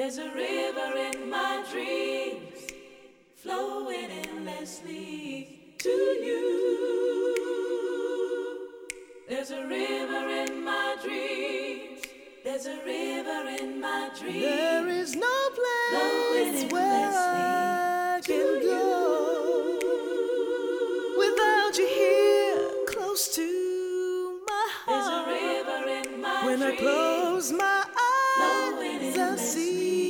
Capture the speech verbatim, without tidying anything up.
There's a river in my dreams, flowing endlessly to you. There's a river in my dreams. There's a river in my dreams. There is no place where I can go without you here, close to my heart. There's a river in my when dreams. I close my eyes, I see